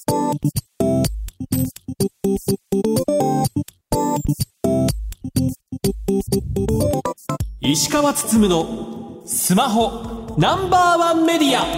石川つつむのスマホナンバーワンメディア。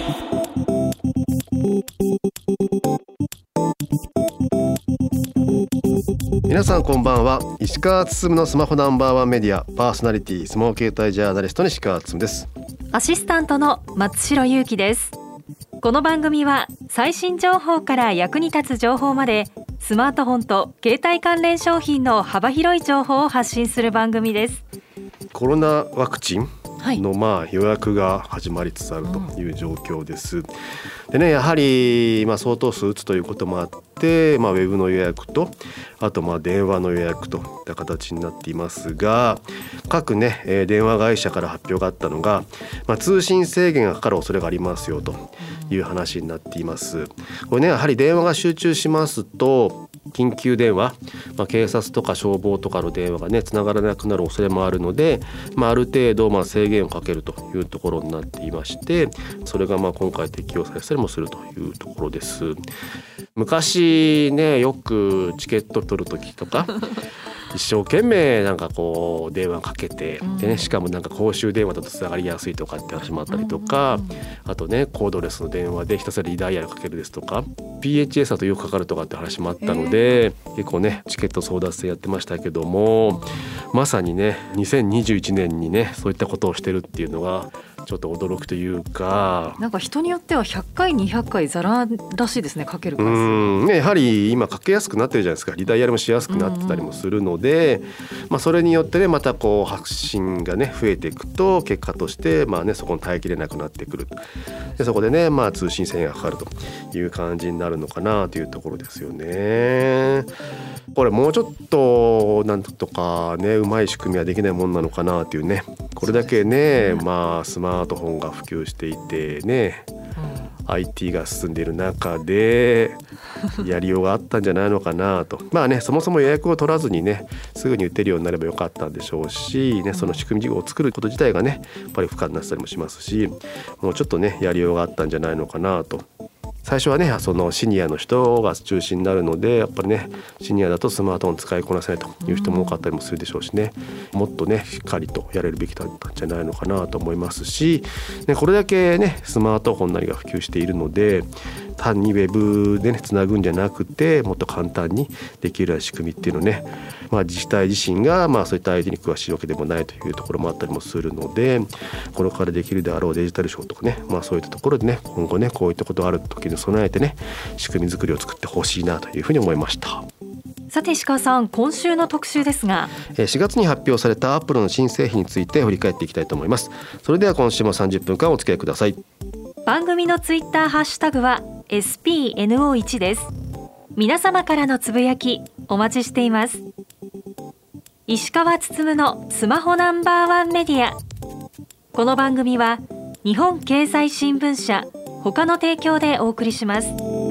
皆さんこんばんは。石川つつむのスマホナンバーワンメディアパーソナリティスマホ携帯ジャーナリストの石川つつむです。 アシスタントの松代ゆうきです。この番組は最新情報から役に立つ情報までスマートフォンと携帯関連商品の幅広い情報を発信する番組です。 コロナワクチンの予約が始まりつつあるという状況です。でね、やはり相当数打つということもあって、ウェブの予約とあと電話の予約といった形になっていますが、各ね電話会社から発表があったのが、通信制限がかかる恐れがありますよという話になっています。これね、やはり電話が集中しますと緊急電話、警察とか消防とかの電話がねつながらなくなる恐れもあるので、ある程度制限をかけるというところになっていまして、それが今回適用されたりもするというところです。昔ね、よくチケット取る時とか一生懸命電話かけてでね、しかも公衆電話だとつながりやすいとかって話もあったりとか、あとねコードレスの電話でひたすらリダイヤルかけるですとか PHS だとよくかかるとかって話もあったので、結構ねチケット争奪戦やってましたけども、まさにね2021年にねそういったことをしてるっていうのがちょっと驚くというか、 人によっては100回200回ザラらしいですね、かける回数。 やはり今かけやすくなってるじゃないですか。リダイヤルもしやすくなってたりもするので、それによってねまた発信がね増えていくと、結果としてそこに耐えきれなくなってくる。でそこでね通信制限がかかるという感じになるのかなというところですよね。これもうちょっとなんとかねうまい仕組みはできないもんなのかなというね。これだけねスマートフォンが普及していてね、IT が進んでいる中でやりようがあったんじゃないのかなと。そもそも予約を取らずにねすぐに打てるようになればよかったんでしょうし、その仕組みを作ること自体がねやっぱり不可能になったりもしますし、もうちょっとねやりようがあったんじゃないのかなと。最初はねそのシニアの人が中心になるので、やっぱりねシニアだとスマートフォン使いこなせないという人も多かったりもするでしょうしね、もっとねしっかりとやれるべきだったんじゃないのかなと思いますし、これだけねスマートフォンなりが普及しているので、単にウェブでねつなぐんじゃなくてもっと簡単にできるような仕組みっていうのをね、自治体自身がそういった相手に詳しいわけでもないというところもあったりもするので、これからできるであろうデジタル省とかね、そういったところでね今後ねこういったことがある時に備えてね仕組み作りを作ってほしいなというふうに思いました。 さて石川さん、今週の特集ですが、 4月に発表されたアップルの新製品について振り返っていきたいと思います。それでは今週も30分間お付き合いください。 番組のツイッターハッシュタグは SPNO1 です。皆様からのつぶやきお待ちしています。石川つつむのスマホナンバーワンメディア。この番組は日本経済新聞社他の提供でお送りします。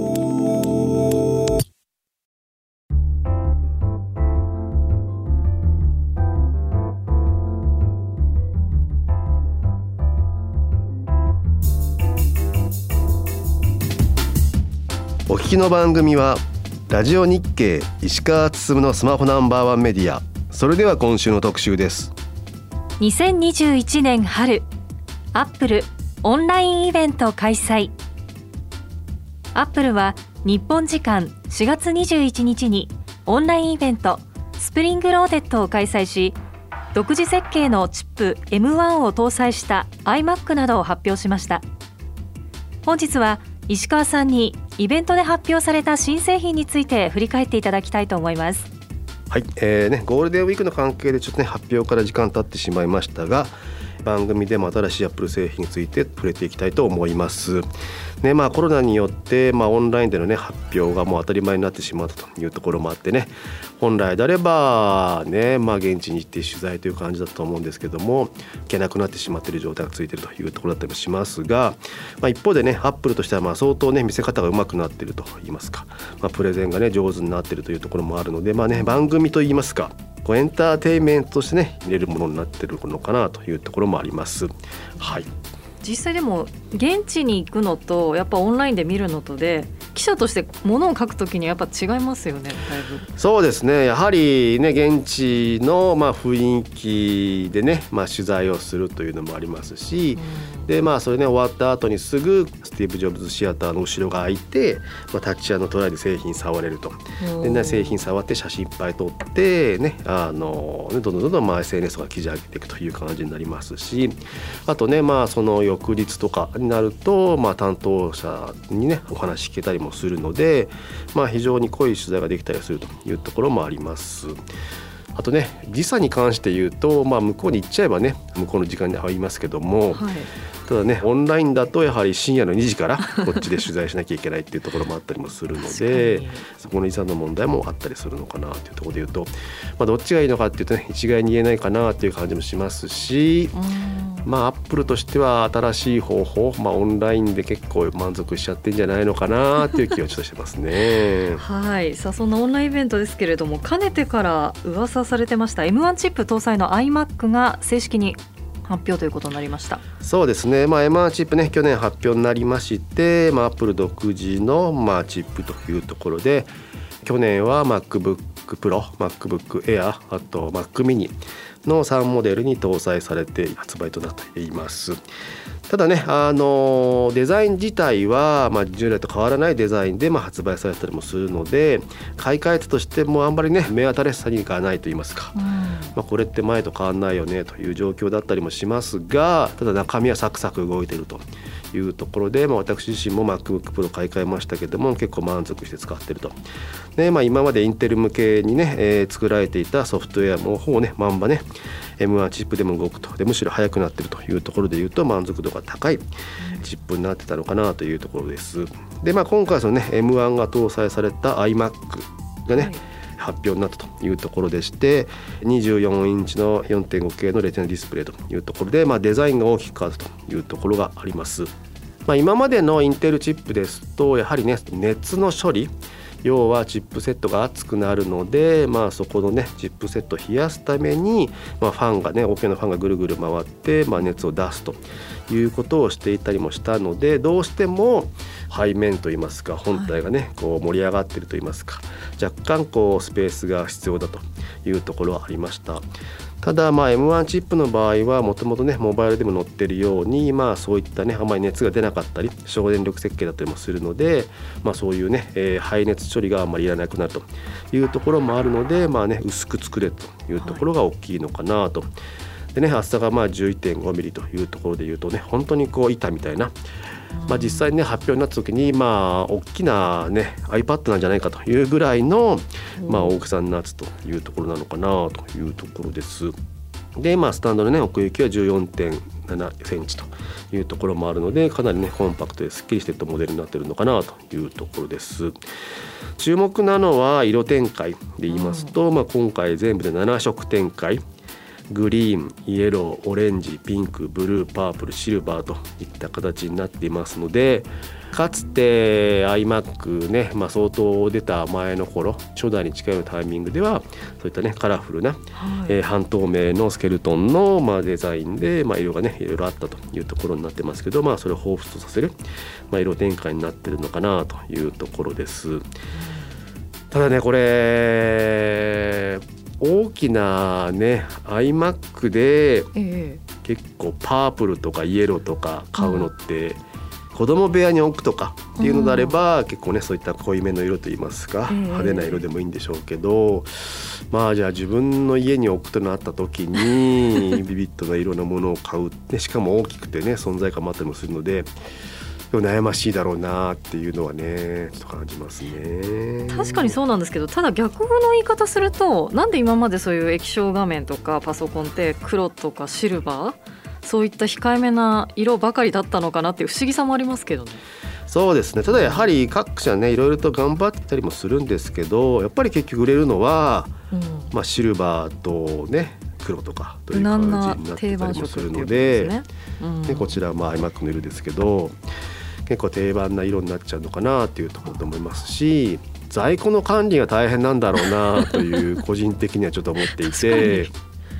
お聞きの番組はラジオ日経石川つつむのスマホナンバーワンメディア。それでは今週の特集です。 2021年春、アップルオンラインイベント開催。アップルは日本時間4月21日にオンラインイベントスプリングローデッドを開催し、独自設計のチップ M1 を搭載した iMac などを発表しました。本日は石川さんにイベントで発表された新製品について振り返っていただきたいと思います。 はい、ゴールデンウィークの関係でちょっと発表から時間経ってしまいましたが、番組でも新しいアップル製品について触れていきたいと思います。コロナによって、オンラインでの、発表がもう当たり前になってしまったというところもあってね、本来であれば、現地に行って取材という感じだったと思うんですけども、行けなくなってしまっている状態がついているというところだったりもしますが、一方でねアップルとしては相当見せ方が上手くなっているといいますか、プレゼンが上手になっているというところもあるので、番組といいますかエンターテインメントとして入れるものになっているのかなというところもあります。はい。 実際でも現地に行くのとやっぱオンラインで見るのとで記者として物を書くときにやっぱ違いますよね。だいぶそうですね、やはりね現地の雰囲気でね、取材をするというのもありますし、でそれね終わった後にすぐスティーブ・ジョブズシアターの後ろが開いて、タッチトライで製品触れると。で、ね、製品触って写真いっぱい撮ってね、どんどんSNS とか記事上げていくという感じになりますし、あとねその翌日とかになると、担当者にねお話聞けたりもするので、非常に濃い取材ができたりするというところもあります。あとね時差に関して言うと、向こうに行っちゃえばね向こうの時間に入りますけども、ただねオンラインだとやはり深夜の2時からこっちで取材しなきゃいけないっていうところもあったりもするのでそこの時差の問題もあったりするのかなというところで言うと、どっちがいいのかっていうとね一概に言えないかなという感じもしますし、アップルとしては新しい方法、オンラインで結構満足しちゃってんじゃないのかなという気はちょっとしてますね。 はい、さあそんなオンラインイベントですけれども、かねてから噂されてました M1 チップ搭載の iMac が正式に発表ということになりました。 そうですね、M1 チップね去年発表になりまして、アップル独自のチップというところで、去年は MacBook Pro、MacBook Air、あと Mac mini の3モデルに搭載されて発売となっています。ただねデザイン自体は、従来と変わらないデザインで、発売されたりもするので、買い替えたとしてもあんまりね目新しさにいかないといいますか、これって前と変わらないよねという状況だったりもしますが、ただ中身はサクサク動いているというところで、私自身も MacBook Pro 買い替えましたけども結構満足して使っていると。で、今までインテル向けにね、作られていたソフトウェアもほぼねまんまね M1 チップでも動くと。でむしろ速くなっているというところでいうと満足度が高いチップになってたのかなというところです。で、今回そのね M1 が搭載された iMac がね、発表になったというところでして、24インチの 4.5K のレティナディスプレイというところで、デザインが大きく変わるというところがあります。今までのインテルチップですとやはりね熱の処理、要はチップセットが熱くなるので、そこのねチップセットを冷やすために、ファンがね大きなファンがぐるぐる回って、熱を出すということをしていたりもしたので、どうしても背面といいますか本体がねこう盛り上がっているといいますか、若干こうスペースが必要だというところはありました。ただM1 チップの場合はもともとねモバイルでも載っているように、そういったねあまり熱が出なかったり省電力設計だったりもするので、そういうね、排熱処理があんまりいらなくなるというところもあるので、薄く作れというところが大きいのかなと。でね、厚さが11.5 ミリというところでいうとね本当にこう板みたいな、実際にね発表になった時に大きなね iPad なんじゃないかというぐらいの大きさになったというところなのかなというところです。でスタンドのね奥行きは 14.7 センチというところもあるので、かなりねコンパクトですっきりしていったモデルになっているのかなというところです。注目なのは色展開で言いますと、今回全部で7色展開、グリーン、イエロー、オレンジ、ピンク、ブルー、パープル、シルバーといった形になっていますので、かつて iMac ね、相当出た前の頃初代に近いようなタイミングではそういったねカラフルな、半透明のスケルトンのデザインで、色がねいろいろあったというところになってますけど、それを彷彿とさせる、色展開になってるのかなというところです。ただねこれ大きなね iMac で結構パープルとかイエローとか買うのって子供部屋に置くとかっていうのであれば、結構ねそういった濃いめの色といいますか、派手な色でもいいんでしょうけど、じゃあ自分の家に置くとなった時にビビッドな色のものを買う、しかも大きくてね存在感もあったりもするので悩ましいだろうなっていうのはねちょっと感じますね。 確かにそうなんですけど、ただ逆の言い方すると、なんで今までそういう液晶画面とかパソコンって黒とかシルバー、そういった控えめな色ばかりだったのかなっていう不思議さもありますけどね。 そうですね、ただやはり各社ねいろいろと頑張ってたりもするんですけど、やっぱり結局売れるのは、シルバーとね黒とかという感じになってたりもするので、でこちらはiMac の色ですけど結構定番な色になっちゃうのかなというところと思いますし、在庫の管理が大変なんだろうなという個人的にはちょっと思っていて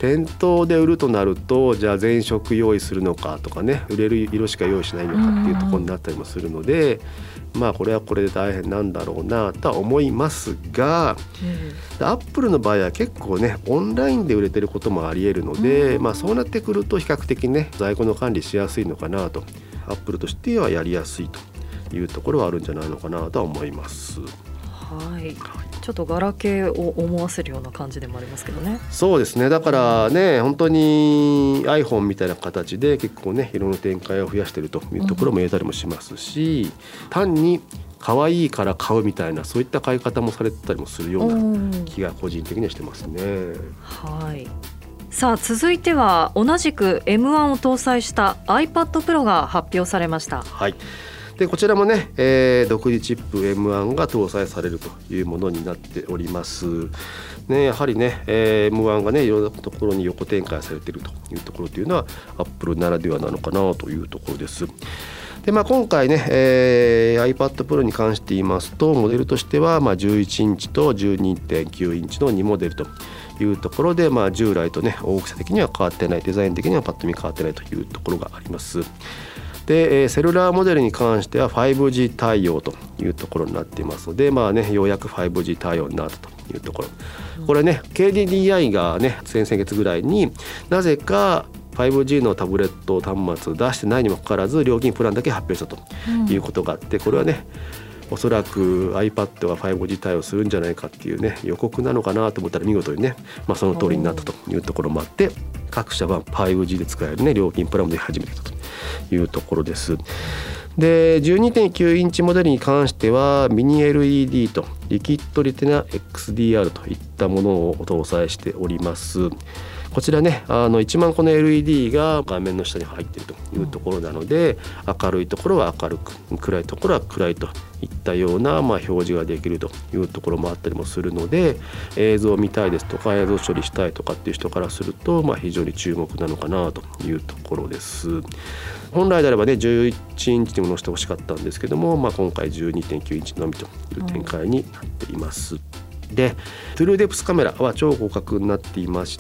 店頭で売るとなるとじゃあ全色用意するのかとかね、売れる色しか用意しないのかっていうところになったりもするので、これはこれで大変なんだろうなとは思いますが、アップルの場合は結構ねオンラインで売れてることもあり得るので、そうなってくると比較的ね在庫の管理しやすいのかなと、アップルとしてはやりやすいというところはあるんじゃないのかなとは思います。 はい、ちょっとガラケーを思わせるような感じでもありますけどね。 そうですね、だからね本当に iPhone みたいな形で結構ね色の展開を増やしているというところも言えたりもしますし、単に可愛いから買うみたいなそういった買い方もされてたりもするような気が個人的にはしてますね。 はい。さあ続いては同じく M1 を搭載した iPad Pro が発表されました。 はい。でこちらもね、独自チップ M1 が搭載されるというものになっておりますね。やはりね、M1 がねいろんなところに横展開されているというところというのは Apple ならではなのかなというところです。で今回ね、iPad Pro に関して言いますとモデルとしては11インチと 12.9 インチの2モデルというところで、従来とね大きさ的には変わってない、デザイン的にはパッと見変わってないというところがあります。でセルラーモデルに関しては 5G 対応というところになっていますので、ようやく 5G 対応になったというところ、これね KDDI がね先々月ぐらいになぜか 5G のタブレット端末を出してないにもかかわらず料金プランだけ発表したということがあって、これはねおそらく iPad が 5G 対応するんじゃないかっていうね予告なのかなと思ったら見事にね、その通りになったというところもあって、各社は 5G で使えるね料金プランも出始めていたというところです。で 12.9 インチモデルに関してはミニ LED とリキッドレティナ XDR といったものを搭載しております。こちらね1万個の LED が画面の下に入っているというところなので、明るいところは明るく暗いところは暗いといったような表示ができるというところもあったりもするので、映像を見たいですとか映像処理したいとかっていう人からすると非常に注目なのかなというところです。本来であればね11インチにも載せてほしかったんですけども、今回 12.9 インチのみという展開になっています。でトゥルーデプスカメラは超広角になっていまして、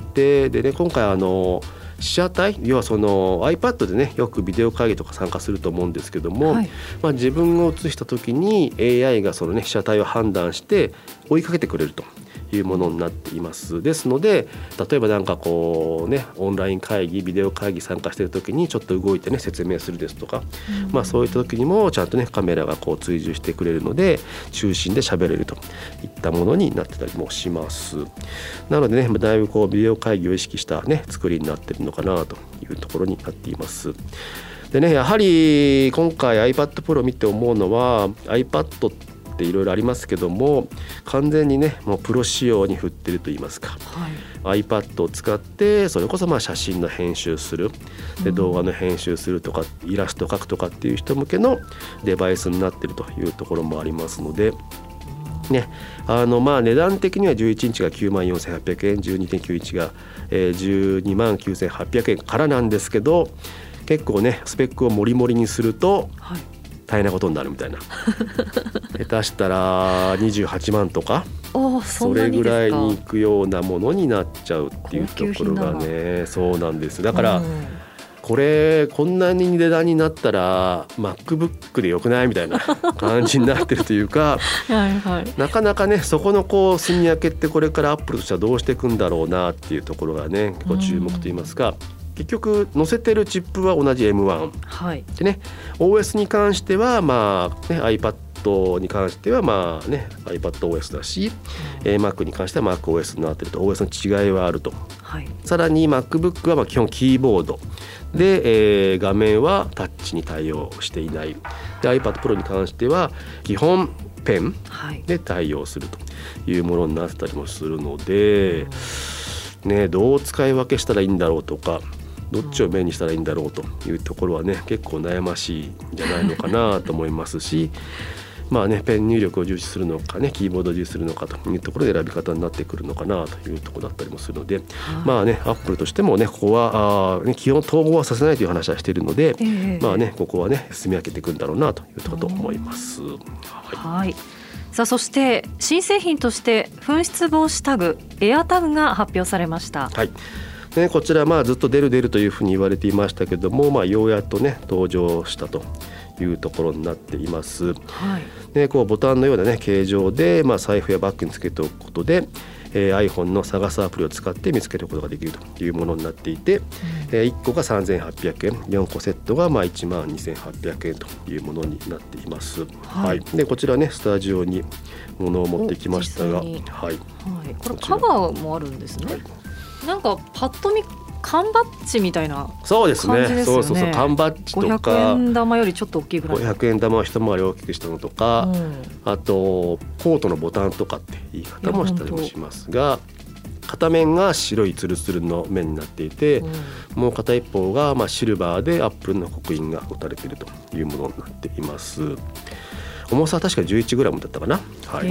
でね今回被写体、要はその iPad でねよくビデオ会議とか参加すると思うんですけども、自分を映した時に AI がそのね被写体を判断して追いかけてくれるというものになっています。ですので例えばこうねオンライン会議ビデオ会議参加している時にちょっと動いてね説明するですとか、そういった時にもちゃんとねカメラが追従してくれるので中心で喋れるといったものになってたりもします。なのでねだいぶビデオ会議を意識したね作りになっているのかなというところになっています。でねやはり今回 iPad Pro 見て思うのは iPad っていろいろありますけども完全にねもうプロ仕様に振ってると言いますか、iPad を使ってそれこそ写真の編集するで動画の編集するとかイラスト描くとかっていう人向けのデバイスになってるというところもありますのでね、値段的には11インチが 94,800 円 12.9 インチが 129,800 円からなんですけど、結構ねスペックをモリモリにすると大変なことになるみたいな下手したら28万とかそれぐらいにいくようなものになっちゃうっていうところがね、そうなんです。だからこれこんなに値段になったら MacBook でよくないみたいな感じになってるというかなかなかねそこの住み分けってこれから Apple としてはどうしていくんだろうなっていうところがね結構注目といいますか、結局載せてるチップは同じ M1、でね OS に関してはiPad に関してはiPadOS だし、Mac に関しては MacOS になってると OS の違いはあると、さらに MacBook は基本キーボードで、画面はタッチに対応していないで iPad Pro に関しては基本ペンで対応するというものになってたりもするので、どう使い分けしたらいいんだろうとかどっちをメインにしたらいいんだろうというところはね結構悩ましいんじゃないのかなと思いますしペン入力を重視するのかねキーボードを重視するのかというところで選び方になってくるのかなというところだったりもするので、アップルとしてもねここは基本統合はさせないという話はしているので、ここはね住み分けていくんだろうなというところと思います。 さあそして新製品として紛失防止タグエアタグが発表されました。 ね、こちらずっと出るというふうに言われていましたけども、ようやっとね登場したというところになっています、 はいね、こうボタンのような、ね、形状で、財布やバッグにつけておくことで、iPhone の探すアプリを使って見つけることができるというものになっていて、1個が3800円4個セットが12800円というものになっています、はいでこちらねスタジオにものを持ってきましたが、はいはい、これカバーもあるんですね、はい、なんかパッと見缶バッジみたいな感じですよね。 そうですね。そう缶バッジとか 500円玉よりちょっと大きいぐらい 500円玉を一回り大きくしたのとか、あとコートのボタンとかって言い方もしたりもしますが、片面が白いツルツルの面になっていて、もう片一方がシルバーでアップルの刻印が打たれているというものになっています。重さは確か 11g だったかな、はい、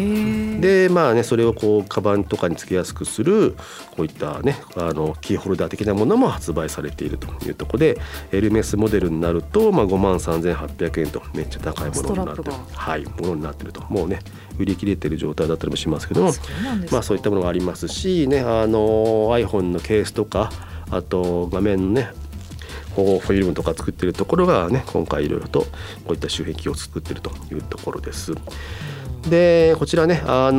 でそれをカバンとかにつけやすくするこういったねキーホルダー的なものも発売されているというところで、エルメスモデルになると53,800円とめっちゃ高いものになっている、ものになっていると、もうね売り切れている状態だったりもしますけども、そういったものがありますしね、iPhone のケースとか、あと画面のねフィルムとか作っているところがね、今回いろいろとこういった周辺機を作っているというところです。でこちらね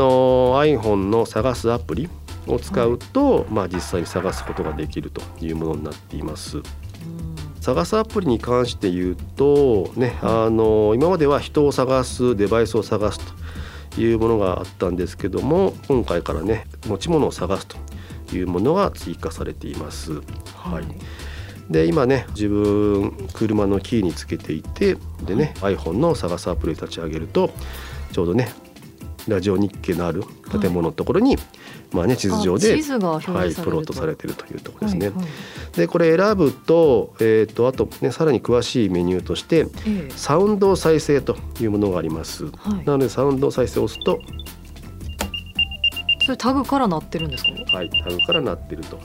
iPhone の探すアプリを使うと、実際に探すことができるというものになっています。探すアプリに関して言うとね、今までは人を探す、デバイスを探すというものがあったんですけども、今回からね持ち物を探すというものが追加されています。で今ね自分車のキーにつけていて、でね iPhone の探すアプリを立ち上げると、ちょうどねラジオ日経のある建物のところに、地図上で地図が表示されると、 プロットされているというところですね。でこれ選ぶと、あとねさらに詳しいメニューとして、サウンド再生というものがあります。なのでサウンド再生を押すと、 それタグから鳴ってるんですか？ はい、タグから鳴ってると。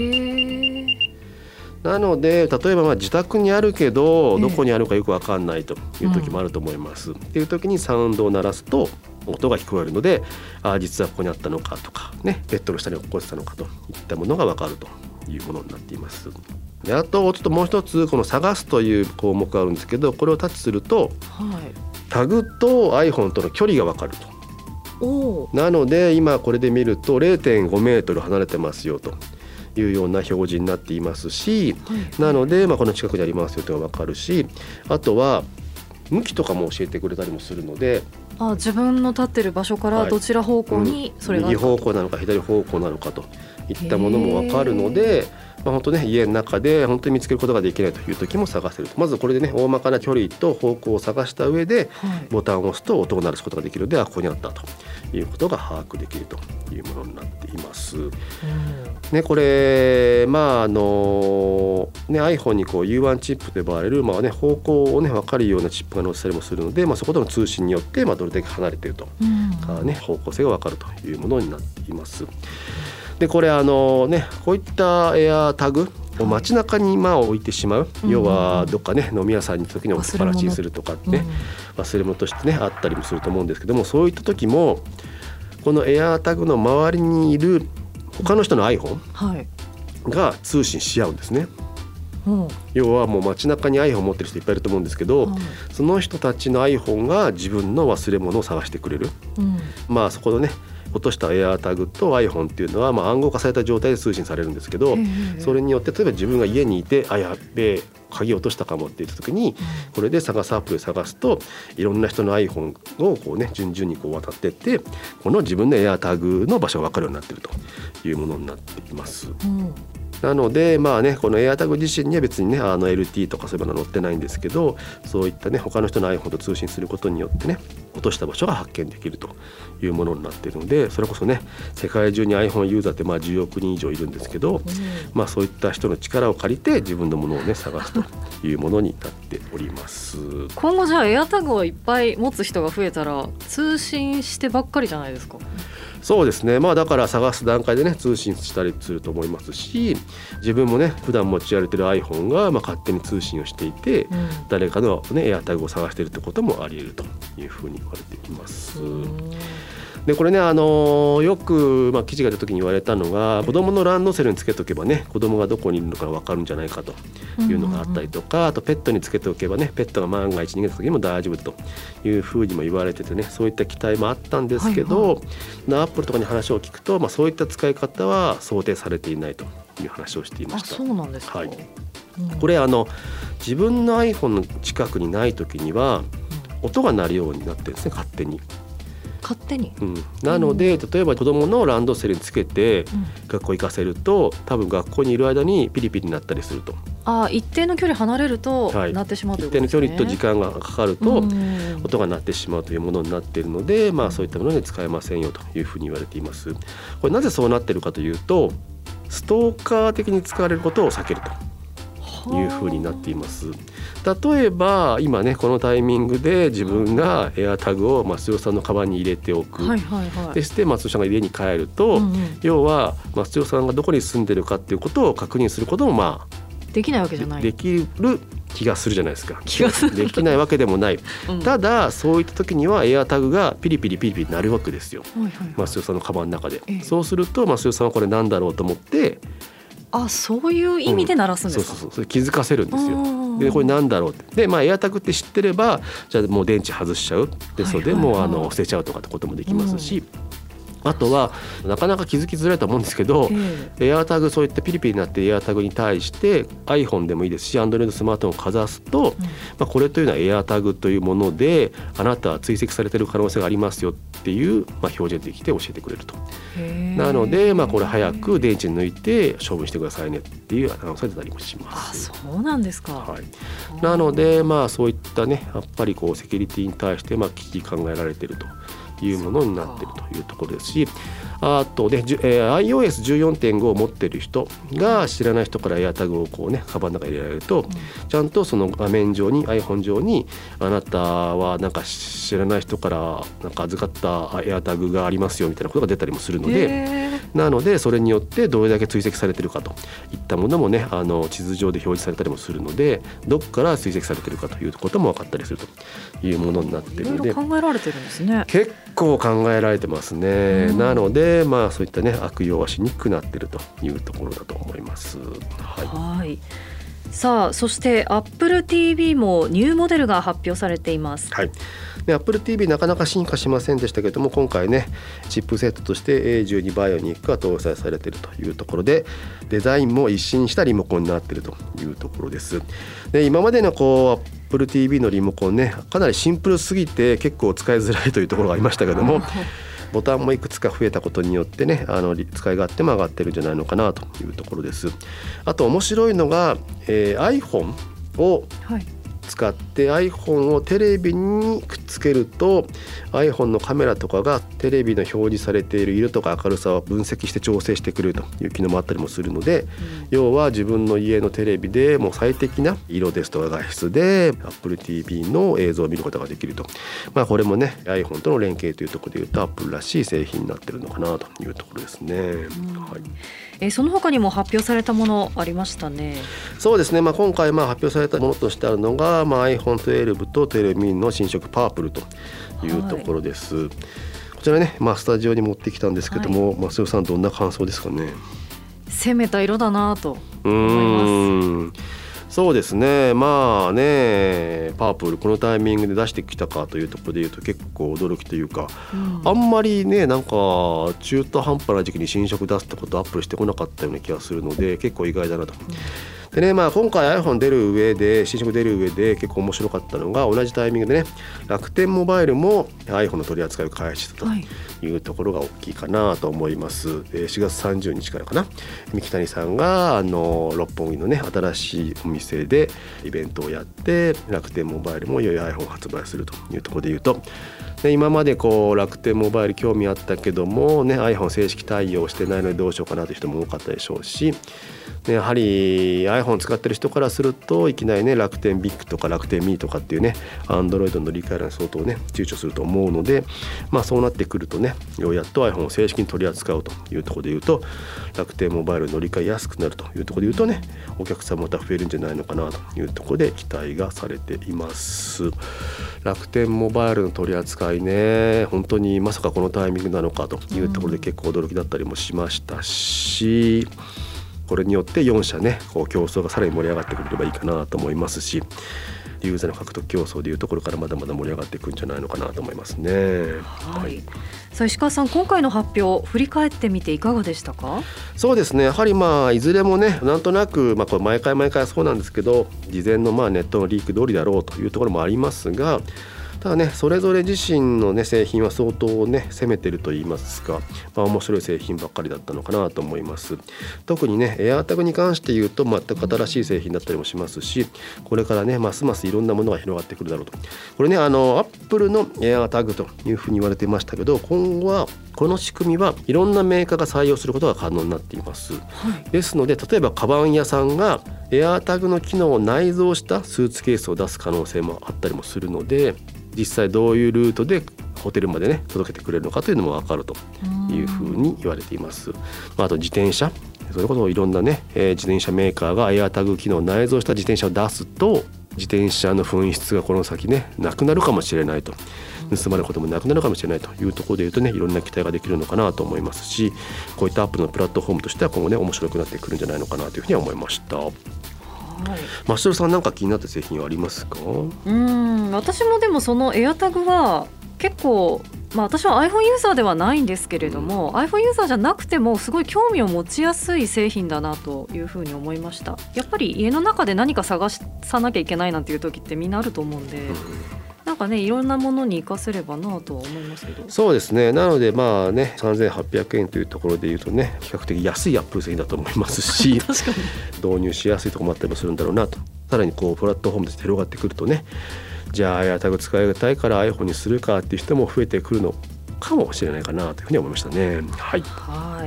なので例えば自宅にあるけどどこにあるかよく分かんないという時もあると思います、っていう時にサウンドを鳴らすと音が聞こえるので、実はここにあったのかとかね、ベッドの下に落っこちたのかといったものが分かるというものになっています。であとちょっともう一つこの探すという項目があるんですけど、これをタッチすると、タグと iPhone との距離が分かると。なので今これで見ると 0.5 メートル離れてますよというような表示になっていますし、なのでこの近くにありますよというのが分かるし、あとは向きとかも教えてくれたりもするので、 自分の立ってる場所からどちら方向にそれがあるか、 右方向なのか左方向なのかといったものも分かるので、本当ね家の中で本当に見つけることができないという時も探せると。まずこれでね大まかな距離と方向を探した上で、ボタンを押すと音を鳴らすことができるので、ここにあったということが把握できるというものになっています、これiPhone にU1 チップと呼ばれる、方向を分かるようなチップが載せたりもするので、そことの通信によってどれだけ離れているとか、方向性が分かるというものになっています。でこれこういったエアタグを街中に置いてしまう、要はどっかね飲み屋さんに行った時に置きっぱなしにするとかね、忘れ物としてねあったりもすると思うんですけども、そういった時もこのエアタグの周りにいる他の人の iPhone が通信し合うんですね。要はもう街中に iPhone 持ってる人いっぱいいると思うんですけど、その人たちの iPhone が自分の忘れ物を探してくれる、そこのね落としたエアタグと iPhone っていうのは暗号化された状態で通信されるんですけど、それによって例えば自分が家にいてやっべえ鍵落としたかもって言った時に、これで探すアプリを探すといろんな人の iPhone を順々に渡っていって、この自分のエアタグの場所が分かるようになっているというものになっています。なのでこのエアタグ自身には別にねLT とかそういうものは載ってないんですけど、そういったね他の人の iPhone と通信することによってね落とした場所が発見できるというものになっているので、それこそね世界中に iPhone ユーザーって10億人以上いるんですけど、そういった人の力を借りて自分のものをね探すというものになっております。 今後じゃあエアタグをいっぱい持つ人が増えたら通信してばっかりじゃないですか？ そうですね、だから探す段階でね通信したりすると思いますし、自分もね普段持ち歩いてる iPhone が勝手に通信をしていて、誰かのねエアタグを探しているってこともあり得るというふうに言われています。 でこれね、よく、記事が出た時に言われたのが、子どものランドセルにつけとけばね、子どもがどこにいるのか分かるんじゃないかというのがあったりとか、あとペットにつけておけばね、ペットが万が一逃げた時にも大丈夫というふうにも言われててね、そういった期待もあったんですけど、アップルとかに話を聞くと、そういった使い方は想定されていないという話をしていました。 そうなんですか。 はい、これ自分の iPhone の近くにない時には音が鳴るようになってるんですね、勝手に。なので、例えば子どものランドセルにつけて学校行かせると、多分学校にいる間にピリピリになったりすると。 一定の距離離れると鳴ってしまうということですね。 一定の距離と時間がかかると音が鳴ってしまうというものになっているので、そういったものに使えませんよというふうに言われています。これなぜそうなっているかというと、ストーカー的に使われることを避けるというふうになっています。例えば今ね、このタイミングで自分がエアタグを松代さんのカバンに入れておく、でして松代さんが家に帰ると、要は松代さんがどこに住んでるかっていうことを確認することもできないわけじゃない。 できる気がするじゃないですか。できないわけでもない、ただそういった時にはエアタグがピリピリ鳴るわけですよ、松代さんのカバンの中で、そうすると松代さんはこれなんだろうと思って、そういう意味で鳴らすんですか。それ気づかせるんですよ。でこれなんだろうって。で、エアタグって知ってれば、じゃあもう電池外しちゃう、でそれでもう捨てちゃうとかってこともできますし、あとはなかなか気づきづらいと思うんですけど、エアタグ、そういったピリピリになってエアタグに対して iPhone でもいいですし Android スマートフォンをかざすと、これというのはエアタグというもので、あなたは追跡されている可能性がありますよっていう、表示できて教えてくれると。なので、これ早く電池抜いて処分してくださいねっていうアナウンスが出たりもします。 そうなんですか。 なので、そういったね、やっぱりセキュリティに対して危機考えられているというものになっているというところですし、あとで、iOS14.5 を持っている人が知らない人からエアタグをカバンの中に入れられると、ちゃんとその画面上に iPhone 上に、あなたはなんか知らない人からなんか預かったエアタグがありますよみたいなことが出たりもするので、なのでそれによってどれだけ追跡されているかといったものもね、地図上で表示されたりもするので、どこから追跡されているかということも分かったりするというものになっているので、 いろいろ考えられてるんですね。 結構考えられてますね。なので、そういったね、悪用はしにくくなっているというところだと思います。 さあ、そして Apple TV もニューモデルが発表されています。 で Apple TV なかなか進化しませんでしたけれども、今回ね、チップセットとして A12 バイオニックが搭載されているというところで、デザインも一新したリモコンになっているというところです。で今までのApple TV のリモコンね、かなりシンプルすぎて結構使いづらいというところがありましたけどもボタンもいくつか増えたことによってね、使い勝手も上がってるんじゃないのかなというところです。あと面白いのが、iPhone を使って iPhone をテレビにくっつけると iPhone のカメラとかがテレビの表示されている色とか明るさを分析して調整してくれるという機能もあったりもするので、要は自分の家のテレビでもう最適な色ですとか画質で Apple TV の映像を見ることができると、これもね iPhone との連携というところでいうと Apple らしい製品になっているのかなというところですね。 その他にも発表されたものありましたね。 そうですね、今回発表されたものとしてあるのが、iPhone12 と12 mini の新色パープルというところです。こちらね、スタジオに持ってきたんですけども、増代さんどんな感想ですかね。 攻めた色だなと思います。 そうですね、パープルこのタイミングで出してきたかというところでいうと結構驚きというか、あんまりね、なんか中途半端な時期に新色出すってことをアップルしてこなかったような気がするので、結構意外だなと。でね、今回 iPhone 出る上で、新色出る上で結構面白かったのが、同じタイミングでね、楽天モバイルも iPhone の取り扱いを開始したというところが大きいかなと思います。4月30日からかな、三木谷さんが六本木のね新しいお店でイベントをやって、楽天モバイルもいよいよ iPhone を発売するというところでいうと、今まで楽天モバイル興味あったけども、iPhone 正式対応してないのでどうしようかなという人も多かったでしょうし、やはり iPhone 使ってる人からすると、いきなりね楽天ビッグとか楽天ミーとかっていうね Android の理解欄相当ね躊躇すると思うので、そうなってくるとね、ようやっと iPhone を正式に取り扱うというところでいうと、楽天モバイル乗り換えやすくなるというところでいうとね、お客さんまた増えるんじゃないのかなというところで期待がされています。楽天モバイルの取り扱際ね本当にまさかこのタイミングなのかというところで結構驚きだったりもしましたし、これによって4社ねこう競争がさらに盛り上がってくれればいいかなと思いますし、ユーザーの獲得競争でいうところからまだまだ盛り上がっていくんじゃないのかなと思いますね。 はい。さあ石川さん、今回の発表振り返ってみていかがでしたか？ そうですね、やはりいずれもねなんとなく、これ毎回そうなんですけど、事前のネットのリーク通りだろうというところもありますが、ただねそれぞれ自身のね製品は相当ね攻めてると言いますか、面白い製品ばっかりだったのかなと思います。特にねエアタグに関して言うと全く新しい製品だったりもしますし、これからねますますいろんなものが広がってくるだろうと。これねアップルのエアタグというふうに言われていましたけど、今後はこの仕組みはいろんなメーカーが採用することが可能になっています、ですので例えばカバン屋さんがエアタグの機能を内蔵したスーツケースを出す可能性もあったりもするので、実際どういうルートでホテルまでね届けてくれるのかというのも分かるというふうに言われています。あと自転車、それこそいろんなね、自転車メーカーがエアタグ機能を内蔵した自転車を出すと、自転車の紛失がこの先ねなくなるかもしれないと、盗まれることもなくなるかもしれないというところでいうとね、いろんな期待ができるのかなと思いますし、こういったアップルのプラットフォームとしては今後ね面白くなってくるんじゃないのかなというふうには思いました。マシロさん、なんか気になった製品はありますか？ 私もでもそのエアタグは結構、私は iPhone ユーザーではないんですけれども、iPhone ユーザーじゃなくてもすごい興味を持ちやすい製品だなというふうに思いました。やっぱり家の中で何か探さなきゃいけないなんていう時ってみんなあると思うんで、なんかねいろんなものに活かせればなとは思いますけど。そうですね、 なので3800円というところでいうとね比較的安いアップル製品だと思いますし確かに導入しやすいところもあったりもするんだろうなと。さらにこうプラットフォームで広がってくるとね、じゃあエアタグ使いたいから iPhone にするかっていう人も増えてくるのかもしれないかなというふうに思いましたね。はい、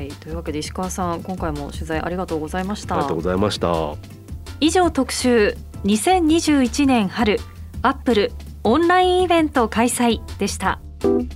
というわけで石川さん、今回も取材ありがとうございました。 ありがとうございました。 以上特集2021年春アップルオンラインイベント開催でした。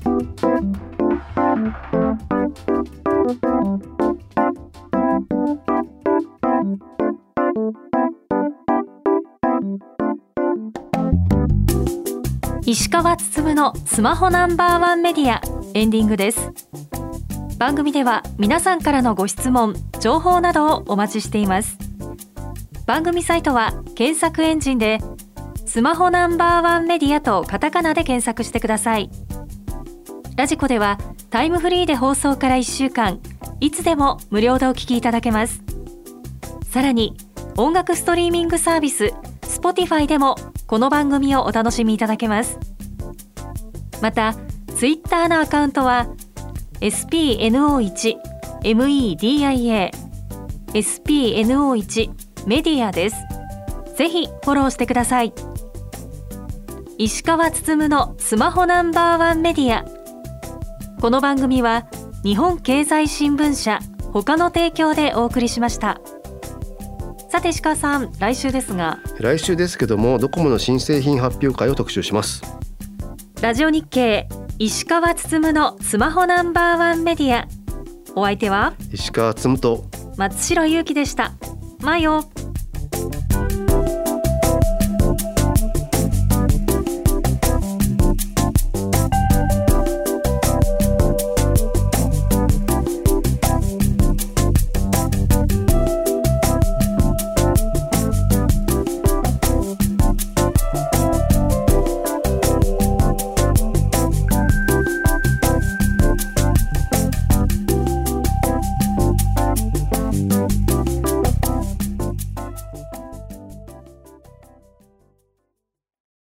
石川つつむのスマホナンバーワンメディアエンディングです。番組では皆さんからのご質問、情報などをお待ちしています。番組サイトは検索エンジンでスマホナンバーワンメディアとカタカナで検索してください。ラジコではタイムフリーで放送から1週間いつでも無料でお聞きいただけます。さらに音楽ストリーミングサービス Spotify でもこの番組をお楽しみいただけます。またツイッターのアカウントは SPNO1 MEDIA SPNO1 メディアです。ぜひフォローしてください。石川つつむのスマホナンバーワンメディア。この番組は日本経済新聞社他の提供でお送りしました。さて石川さん、来週ですけどもドコモの新製品発表会を特集します。ラジオ日経石川つつむのスマホナンバーワンメディア。お相手は石川つつむと松代ゆうきでした。まよ。